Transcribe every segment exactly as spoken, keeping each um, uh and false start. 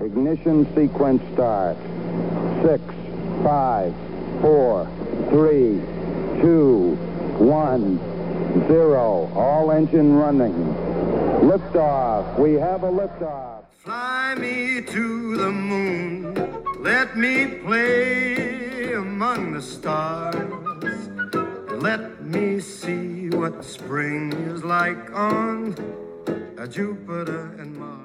Ignition sequence start. Six, five, four, three, two, one, zero. All engine running. Liftoff. We have a liftoff. Fly me to the moon. Let me play among the stars. Let me see what spring is like on Jupiter and Mars.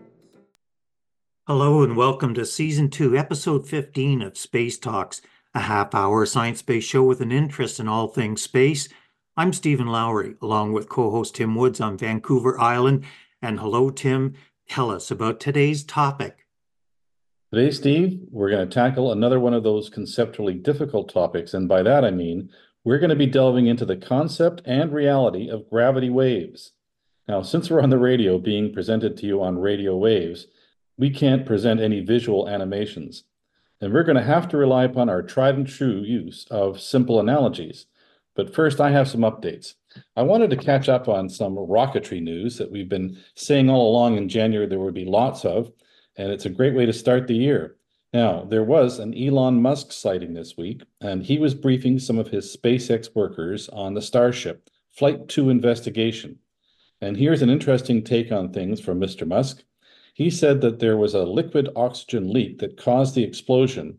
Hello and welcome to Season two, Episode fifteen of Space Talks, a half-hour science-based show with an interest in all things space. I'm Stephen Lowry, along with co-host Tim Woods on Vancouver Island. And hello, Tim. Tell us about today's topic. Today, Steve, we're going to tackle another one of those conceptually difficult topics. And by that, I mean, we're going to be delving into the concept and reality of gravity waves. Now, since we're on the radio being presented to you on radio waves, we can't present any visual animations. And we're going to have to rely upon our tried and true use of simple analogies. But first, I have some updates. I wanted to catch up on some rocketry news that we've been saying all along in January there would be lots of, and it's a great way to start the year. Now, there was an Elon Musk sighting this week, and he was briefing some of his SpaceX workers on the Starship Flight two investigation. And here's an interesting take on things from Mister Musk. He said that there was a liquid oxygen leak that caused the explosion.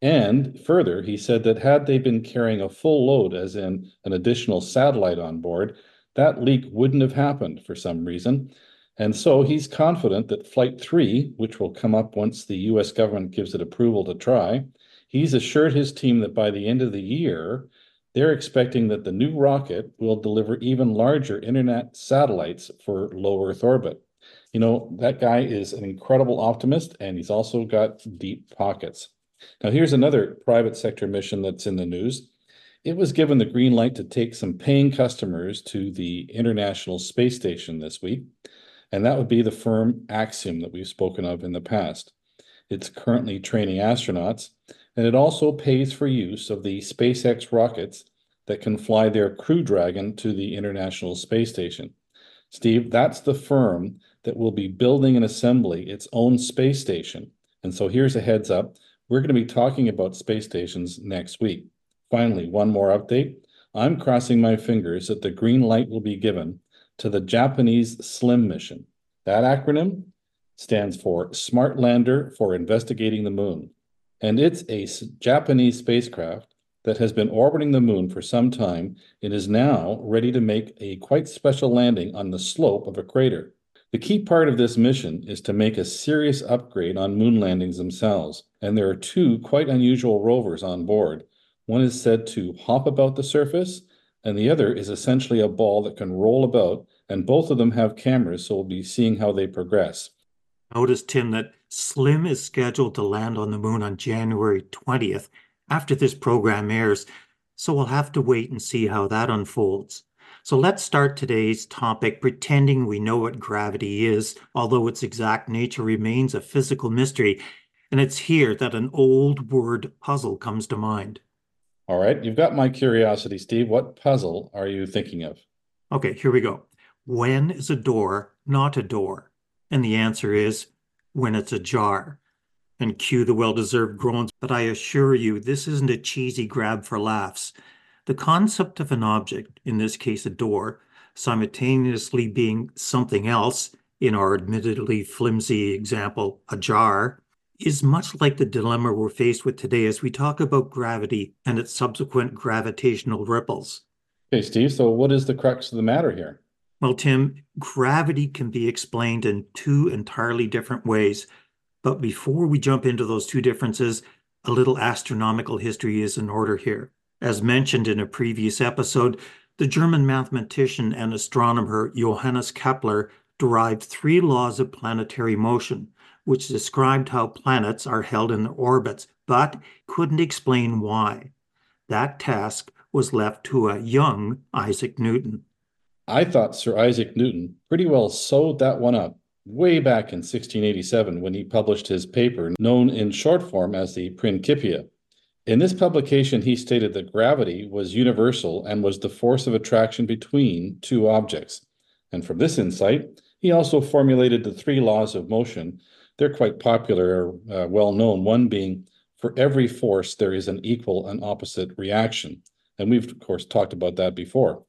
And further, he said that had they been carrying a full load, as in an additional satellite on board, that leak wouldn't have happened for some reason. And so he's confident that Flight three, which will come up once the U S government gives it approval to try, he's assured his team that by the end of the year, they're expecting that the new rocket will deliver even larger internet satellites for low Earth orbit. You know, that guy is an incredible optimist, and he's also got deep pockets. Now, here's another private sector mission that's in the news. It was given the green light to take some paying customers to the International Space Station this week, and that would be the firm Axiom that we've spoken of in the past. It's currently training astronauts, and it also pays for use of the SpaceX rockets that can fly their Crew Dragon to the International Space Station. Steve, that's the firm that will be building and assembling its own space station. And so here's a heads up. We're going to be talking about space stations next week. Finally, one more update. I'm crossing my fingers that the green light will be given to the Japanese SLIM mission. That acronym stands for Smart Lander for Investigating the Moon. And it's a Japanese spacecraft that has been orbiting the moon for some time and is now ready to make a quite special landing on the slope of a crater. The key part of this mission is to make a serious upgrade on moon landings themselves, and there are two quite unusual rovers on board. One is said to hop about the surface, and the other is essentially a ball that can roll about, and both of them have cameras, so we'll be seeing how they progress. Notice, Tim, that SLIM is scheduled to land on the moon on January twentieth, after this program airs, so we'll have to wait and see how that unfolds. So let's start today's topic pretending we know what gravity is, although its exact nature remains a physical mystery. And it's here that an old word puzzle comes to mind. All right, you've got my curiosity, Steve. What puzzle are you thinking of? Okay, here we go. When is a door not a door? And the answer is when it's ajar. And cue the well-deserved groans, but I assure you this isn't a cheesy grab for laughs. The concept of an object, in this case a door, simultaneously being something else, in our admittedly flimsy example, ajar, is much like the dilemma we're faced with today as we talk about gravity and its subsequent gravitational ripples. Okay, Steve, so what is the crux of the matter here? Well, Tim, gravity can be explained in two entirely different ways. But before we jump into those two differences, a little astronomical history is in order here. As mentioned in a previous episode, the German mathematician and astronomer Johannes Kepler derived three laws of planetary motion, which described how planets are held in their orbits, but couldn't explain why. That task was left to a young Isaac Newton. I thought Sir Isaac Newton pretty well sewed that one up way back in sixteen eighty-seven when he published his paper known in short form as the Principia. In this publication, he stated that gravity was universal and was the force of attraction between two objects. And from this insight, he also formulated the three laws of motion, they're quite popular, uh, well known. One being, for every force, there is an equal and opposite reaction. And we've, of course, talked about that before.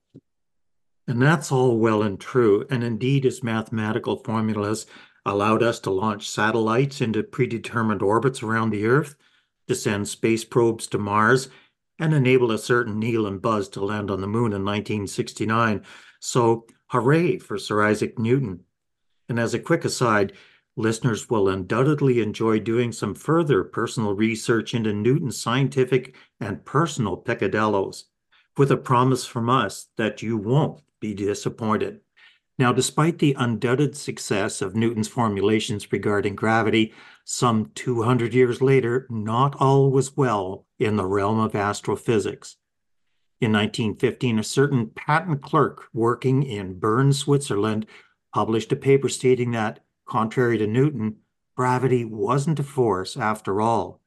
And that's all well and true. And indeed, his mathematical formulas allowed us to launch satellites into predetermined orbits around the Earth, to send space probes to Mars, and enable a certain Neil and Buzz to land on the moon in nineteen sixty-nine. So hooray for Sir Isaac Newton. And as a quick aside, listeners will undoubtedly enjoy doing some further personal research into Newton's scientific and personal peccadillos, with a promise from us that you won't be disappointed. Now, despite the undoubted success of Newton's formulations regarding gravity, some two hundred years later, not all was well in the realm of astrophysics. In nineteen fifteen, a certain patent clerk working in Bern, Switzerland, published a paper stating that, contrary to Newton, gravity wasn't a force after all.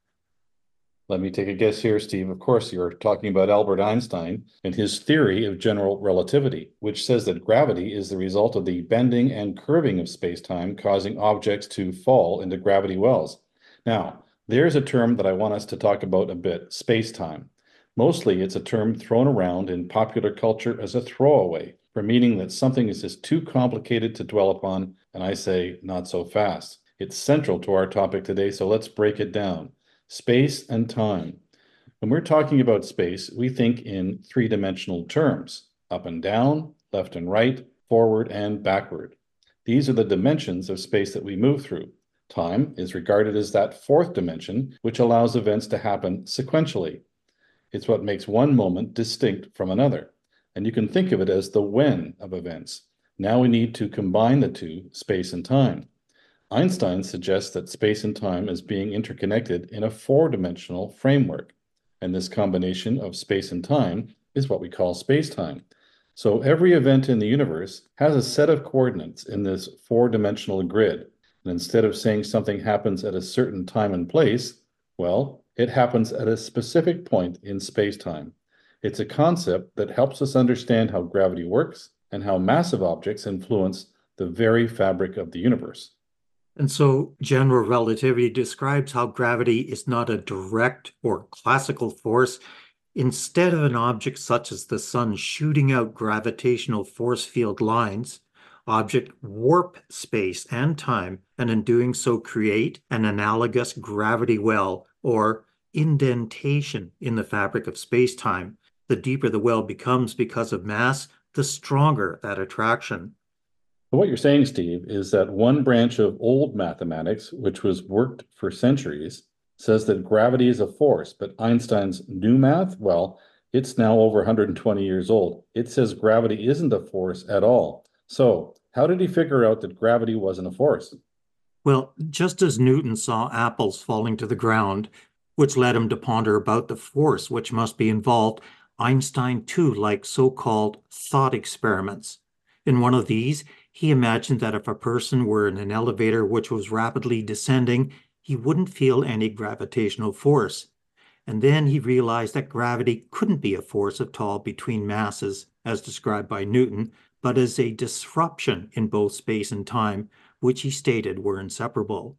Let me take a guess here, Steve. Of course, you're talking about Albert Einstein and his theory of general relativity, which says that gravity is the result of the bending and curving of space-time, causing objects to fall into gravity wells. Now, there's a term that I want us to talk about a bit, space-time. Mostly, it's a term thrown around in popular culture as a throwaway, for meaning that something is just too complicated to dwell upon, and I say, not so fast. It's central to our topic today, so let's break it down. Space and time. When we're talking about space, we think in three-dimensional terms, up and down, left and right, forward and backward. These are the dimensions of space that we move through. Time is regarded as that fourth dimension, which allows events to happen sequentially. It's what makes one moment distinct from another. And you can think of it as the when of events. Now we need to combine the two, space and time. Einstein suggests that space and time is being interconnected in a four-dimensional framework, and this combination of space and time is what we call space-time. So every event in the universe has a set of coordinates in this four-dimensional grid, and instead of saying something happens at a certain time and place, well, it happens at a specific point in space-time. It's a concept that helps us understand how gravity works and how massive objects influence the very fabric of the universe. And so general relativity describes how gravity is not a direct or classical force. Instead of an object such as the sun shooting out gravitational force field lines, objects warp space and time, and in doing so create an analogous gravity well or indentation in the fabric of space-time. The deeper the well becomes because of mass, the stronger that attraction. What you're saying, Steve, is that one branch of old mathematics, which was worked for centuries, says that gravity is a force, but Einstein's new math, well, it's now over one hundred twenty years old. It says gravity isn't a force at all. So how did he figure out that gravity wasn't a force? Well, just as Newton saw apples falling to the ground, which led him to ponder about the force which must be involved, Einstein too liked so-called thought experiments. In one of these, he imagined that if a person were in an elevator which was rapidly descending, he wouldn't feel any gravitational force. And then he realized that gravity couldn't be a force at all between masses, as described by Newton, but as a disruption in both space and time, which he stated were inseparable.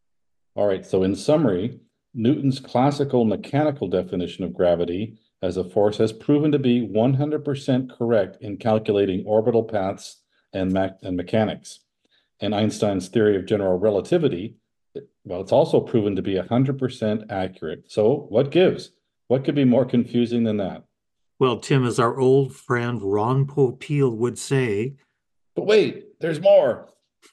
All right, so in summary, Newton's classical mechanical definition of gravity as a force has proven to be one hundred percent correct in calculating orbital paths and, me and mechanics. And Einstein's theory of general relativity, well, it's also proven to be one hundred percent accurate. So what gives? What could be more confusing than that? Well, Tim, as our old friend Ron Popeil would say, but wait, there's more.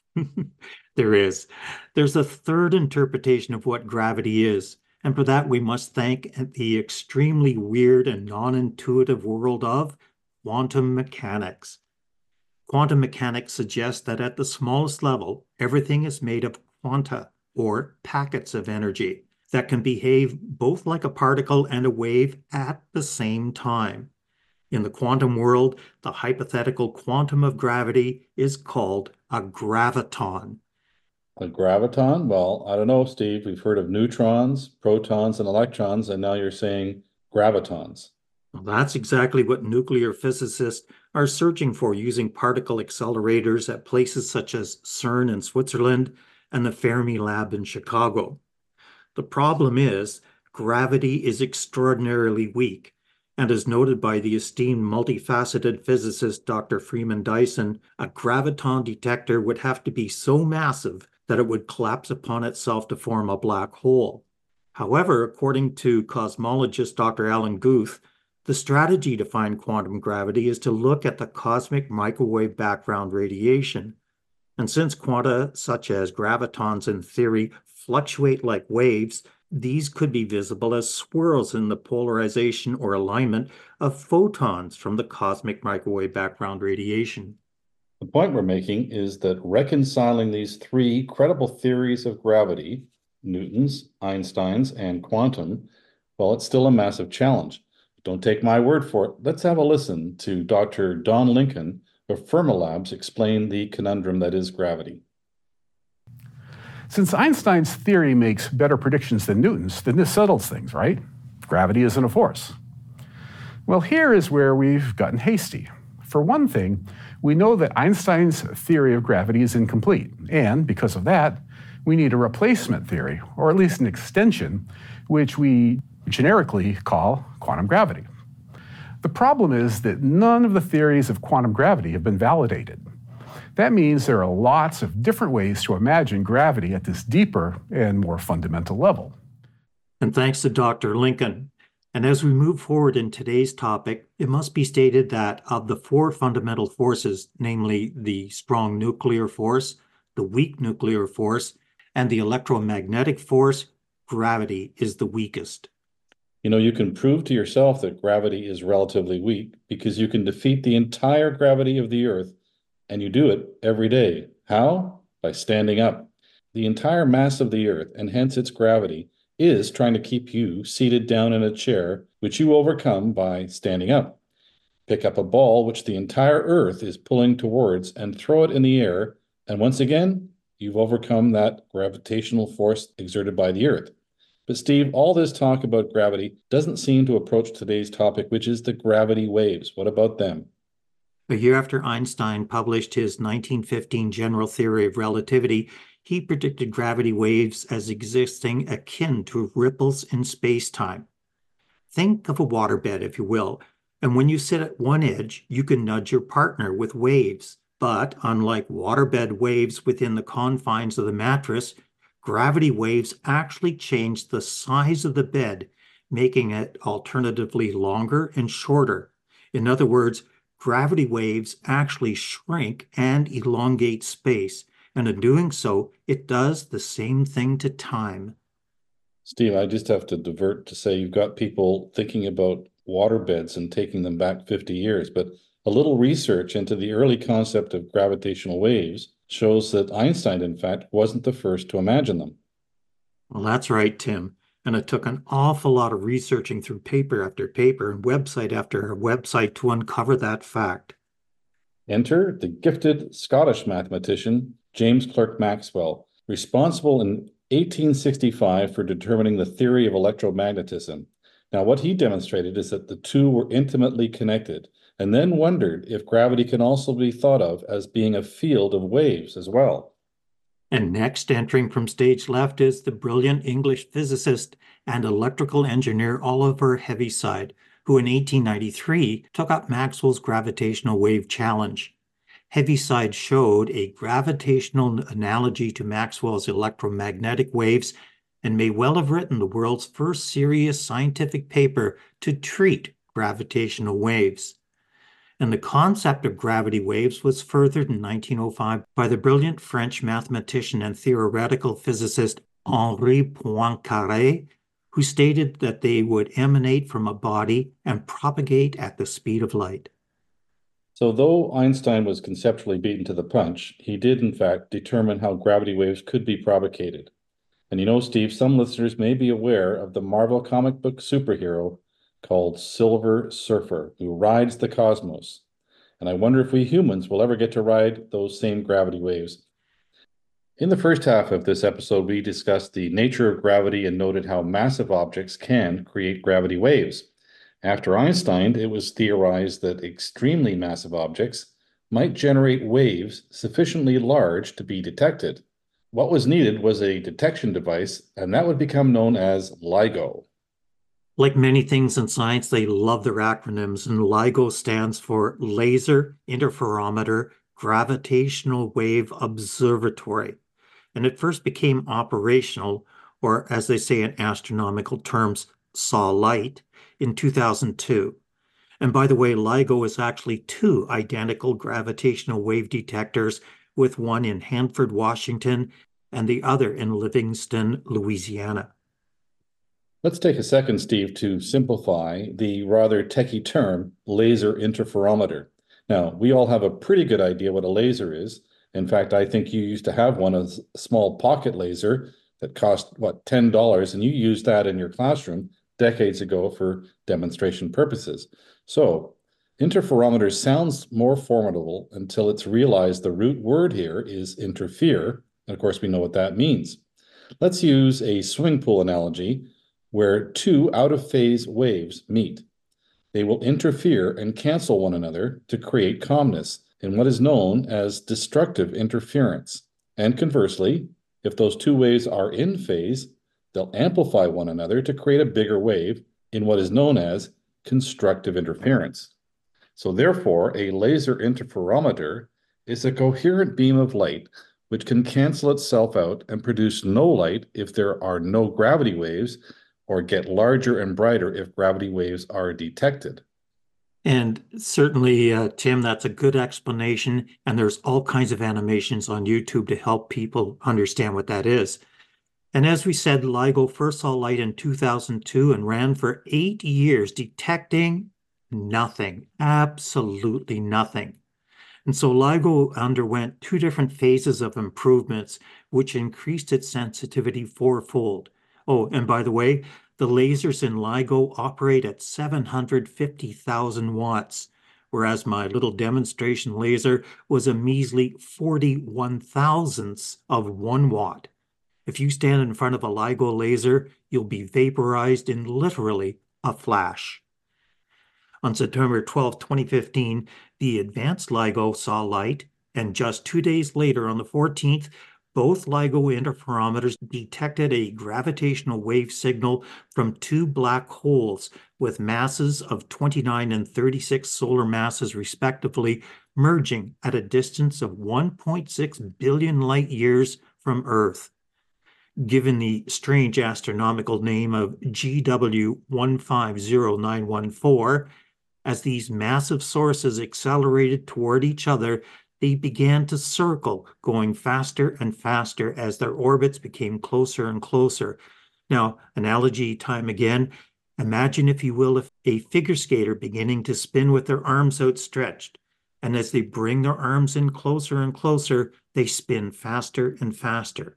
There is. There's a third interpretation of what gravity is, and for that we must thank the extremely weird and non-intuitive world of quantum mechanics. Quantum mechanics suggests that at the smallest level, everything is made of quanta, or packets of energy, that can behave both like a particle and a wave at the same time. In the quantum world, the hypothetical quantum of gravity is called a graviton. A graviton? Well, I don't know, Steve. We've heard of neutrons, protons, and electrons, and now you're saying gravitons. Well, that's exactly what nuclear physicists are searching for using particle accelerators at places such as CERN in Switzerland and the Fermi Lab in Chicago. The problem is, gravity is extraordinarily weak, and as noted by the esteemed multifaceted physicist Doctor Freeman Dyson, a graviton detector would have to be so massive that it would collapse upon itself to form a black hole. However, according to cosmologist Doctor Alan Guth, the strategy to find quantum gravity is to look at the cosmic microwave background radiation. And since quanta, such as gravitons in theory, fluctuate like waves, these could be visible as swirls in the polarization or alignment of photons from the cosmic microwave background radiation. The point we're making is that reconciling these three credible theories of gravity, Newton's, Einstein's, and quantum, well, it's still a massive challenge. Don't take my word for it. Let's have a listen to Doctor Don Lincoln of Fermilabs explain the conundrum that is gravity. Since Einstein's theory makes better predictions than Newton's, then this settles things, right? Gravity isn't a force. Well, here is where we've gotten hasty. For one thing, we know that Einstein's theory of gravity is incomplete, and because of that, we need a replacement theory, or at least an extension, which we generically call quantum gravity. The problem is that none of the theories of quantum gravity have been validated. That means there are lots of different ways to imagine gravity at this deeper and more fundamental level. And thanks to Doctor Lincoln. And as we move forward in today's topic, it must be stated that of the four fundamental forces, namely the strong nuclear force, the weak nuclear force, and the electromagnetic force, gravity is the weakest. You know, you can prove to yourself that gravity is relatively weak because you can defeat the entire gravity of the Earth, and you do it every day. How? By standing up. The entire mass of the Earth, and hence its gravity, is trying to keep you seated down in a chair, which you overcome by standing up. Pick up a ball which the entire Earth is pulling towards and throw it in the air, and once again, you've overcome that gravitational force exerted by the Earth. But Steve, all this talk about gravity doesn't seem to approach today's topic, which is the gravity waves. What about them? A year after Einstein published his nineteen fifteen general theory of relativity, he predicted gravity waves as existing akin to ripples in space-time. Think of a waterbed, if you will, and when you sit at one edge, you can nudge your partner with waves. But unlike waterbed waves within the confines of the mattress, gravity waves actually change the size of the bed, making it alternatively longer and shorter. In other words, gravity waves actually shrink and elongate space, and in doing so, it does the same thing to time. Steve, I just have to divert to say you've got people thinking about waterbeds and taking them back fifty years, but a little research into the early concept of gravitational waves shows that Einstein, in fact, wasn't the first to imagine them. Well, that's right, Tim. And it took an awful lot of researching through paper after paper and website after website to uncover that fact. Enter the gifted Scottish mathematician, James Clerk Maxwell, responsible in eighteen sixty-five for determining the theory of electromagnetism. Now, what he demonstrated is that the two were intimately connected, and then wondered if gravity can also be thought of as being a field of waves as well. And next, entering from stage left, is the brilliant English physicist and electrical engineer Oliver Heaviside, who in eighteen ninety-three took up Maxwell's gravitational wave challenge. Heaviside showed a gravitational analogy to Maxwell's electromagnetic waves and may well have written the world's first serious scientific paper to treat gravitational waves. And the concept of gravity waves was furthered in nineteen oh five by the brilliant French mathematician and theoretical physicist Henri Poincaré, who stated that they would emanate from a body and propagate at the speed of light. So though Einstein was conceptually beaten to the punch, he did in fact determine how gravity waves could be propagated. And you know, Steve, some listeners may be aware of the Marvel comic book superhero called Silver Surfer, who rides the cosmos. And I wonder if we humans will ever get to ride those same gravity waves. In the first half of this episode, we discussed the nature of gravity and noted how massive objects can create gravity waves. After Einstein, it was theorized that extremely massive objects might generate waves sufficiently large to be detected. What was needed was a detection device, and that would become known as LIGO. Like many things in science, they love their acronyms, and LIGO stands for Laser Interferometer Gravitational Wave Observatory. And it first became operational, or as they say in astronomical terms, saw light, in two thousand two. And by the way, LIGO is actually two identical gravitational wave detectors, with one in Hanford, Washington, and the other in Livingston, Louisiana. Let's take a second, Steve, to simplify the rather techie term laser interferometer. Now, we all have a pretty good idea what a laser is. In fact, I think you used to have one, a small pocket laser that cost, what, ten dollars, and you used that in your classroom decades ago for demonstration purposes. So, interferometer sounds more formidable until it's realized the root word here is interfere, and of course we know what that means. Let's use a swimming pool analogy where two out-of-phase waves meet. They will interfere and cancel one another to create calmness in what is known as destructive interference. And conversely, if those two waves are in phase, they'll amplify one another to create a bigger wave in what is known as constructive interference. So therefore, a laser interferometer is a coherent beam of light which can cancel itself out and produce no light if there are no gravity waves, or get larger and brighter if gravity waves are detected. And certainly, uh, Tim, that's a good explanation. And there's all kinds of animations on YouTube to help people understand what that is. And as we said, LIGO first saw light in two thousand two and ran for eight years, detecting nothing, absolutely nothing. And so LIGO underwent two different phases of improvements, which increased its sensitivity fourfold. Oh, and by the way, the lasers in LIGO operate at seven hundred fifty thousand watts, whereas my little demonstration laser was a measly forty-one thousandths of one watt. If you stand in front of a LIGO laser, you'll be vaporized in literally a flash. On September twelfth, twenty fifteen, the advanced LIGO saw light, and just two days later, on the fourteenth, both LIGO interferometers detected a gravitational wave signal from two black holes with masses of twenty-nine and thirty-six solar masses respectively, merging at a distance of one point six billion light years from Earth. Given the strange astronomical name of G W one five zero nine one four, as these massive sources accelerated toward each other, they began to circle, going faster and faster as their orbits became closer and closer. Now, analogy time again. Imagine, if you will, if a figure skater beginning to spin with their arms outstretched. And as they bring their arms in closer and closer, they spin faster and faster.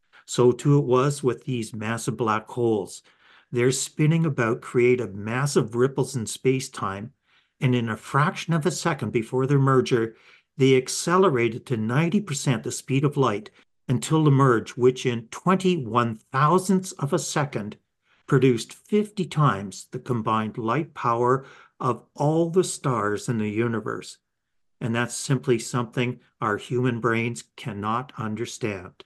So too it was with these massive black holes. Their spinning about created massive ripples in space-time, and in a fraction of a second before their merger, they accelerated to ninety percent the speed of light until the merge, which in twenty-one thousandths of a second produced fifty times the combined light power of all the stars in the universe. And that's simply something our human brains cannot understand.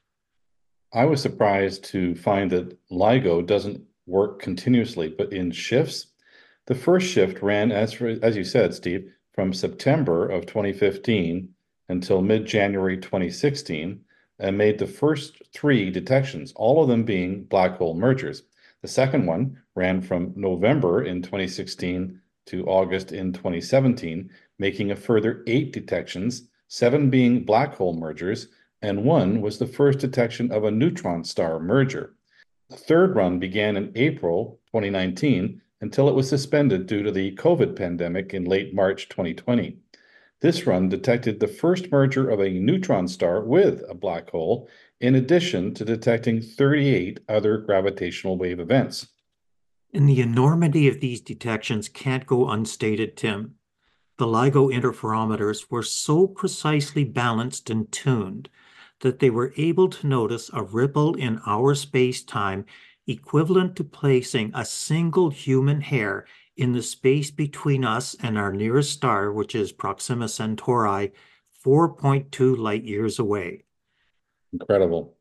I was surprised to find that LIGO doesn't work continuously, but in shifts. The first shift ran, as, for, as you said, Steve, from September of twenty fifteen until mid-January twenty sixteen, and made the first three detections, all of them being black hole mergers. The second one ran from November in twenty sixteen to August in twenty seventeen, making a further eight detections, seven being black hole mergers, and one was the first detection of a neutron star merger. The third run began in April twenty nineteen until it was suspended due to the COVID pandemic in late March twenty twenty. This run detected the first merger of a neutron star with a black hole, in addition to detecting thirty-eight other gravitational wave events. And the enormity of these detections can't go unstated, Tim. The LIGO interferometers were so precisely balanced and tuned that they were able to notice a ripple in our space-time equivalent to placing a single human hair in the space between us and our nearest star, which is Proxima Centauri, four point two light years away. Incredible.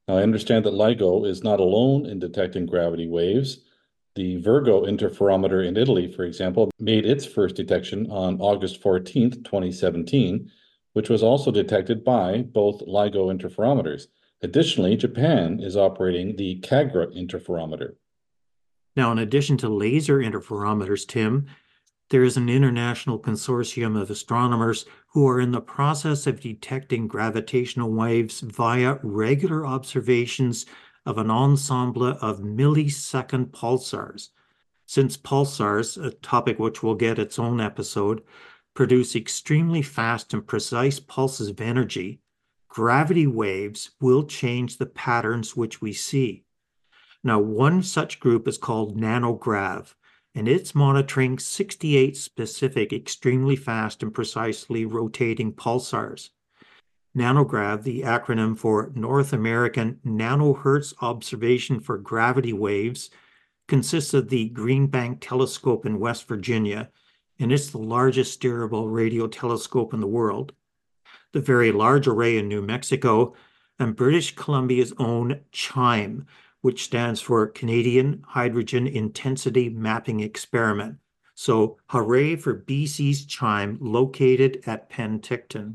Now, I understand that LIGO is not alone in detecting gravity waves. The Virgo interferometer in Italy, for example, made its first detection on August fourteenth, twenty seventeen, which was also detected by both LIGO interferometers. Additionally, Japan is operating the KAGRA interferometer. Now, in addition to laser interferometers, Tim, there is an international consortium of astronomers who are in the process of detecting gravitational waves via regular observations of an ensemble of millisecond pulsars. Since pulsars, a topic which will get its own episode, produce extremely fast and precise pulses of energy, gravity waves will change the patterns which we see. Now, one such group is called NanoGrav, and it's monitoring sixty-eight specific, extremely fast and precisely rotating pulsars. NanoGrav, the acronym for North American Nanohertz Observation for Gravity Waves, consists of the Green Bank Telescope in West Virginia, and it's the largest steerable radio telescope in the world, the Very Large Array in New Mexico, and British Columbia's own CHIME, which stands for Canadian Hydrogen Intensity Mapping Experiment. So hooray for B C's CHIME, located at Penticton.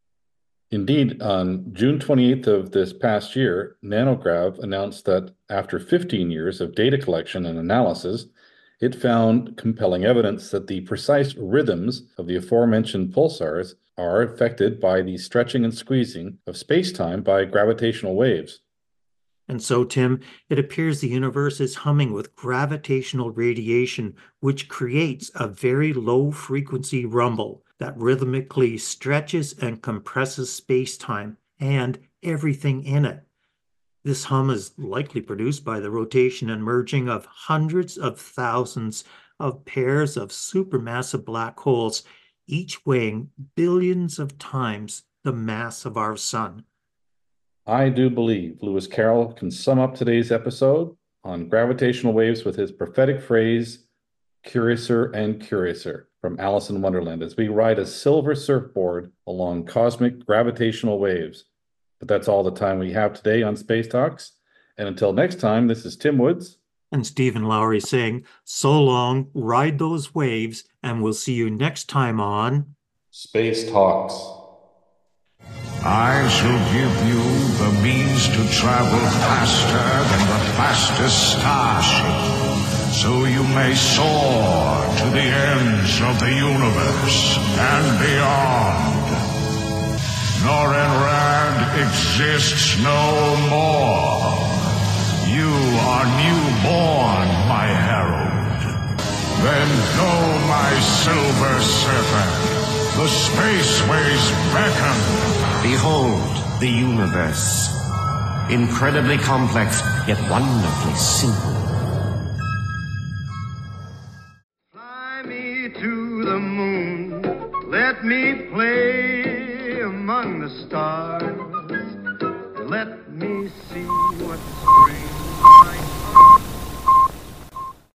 Indeed, on June twenty-eighth of this past year, NanoGrav announced that after fifteen years of data collection and analysis, it found compelling evidence that the precise rhythms of the aforementioned pulsars are affected by the stretching and squeezing of space-time by gravitational waves. And so, Tim, it appears the universe is humming with gravitational radiation, which creates a very low-frequency rumble that rhythmically stretches and compresses space-time and everything in it. This hum is likely produced by the rotation and merging of hundreds of thousands of pairs of supermassive black holes, each weighing billions of times the mass of our sun. I do believe Lewis Carroll can sum up today's episode on gravitational waves with his prophetic phrase, "Curiouser and curiouser," from Alice in Wonderland, as we ride a silver surfboard along cosmic gravitational waves. But that's all the time we have today on Space Talks. And until next time, this is Tim Woods and Stephen Lowry saying, so long, ride those waves, and we'll see you next time on Space Talks. I shall give you the means to travel faster than the fastest starship, so you may soar to the ends of the universe and beyond. Norrin Radd exists no more. You are newborn, my herald. Then go, my silver serpent. The spaceways beckon. Behold the universe. Incredibly complex, yet wonderfully simple.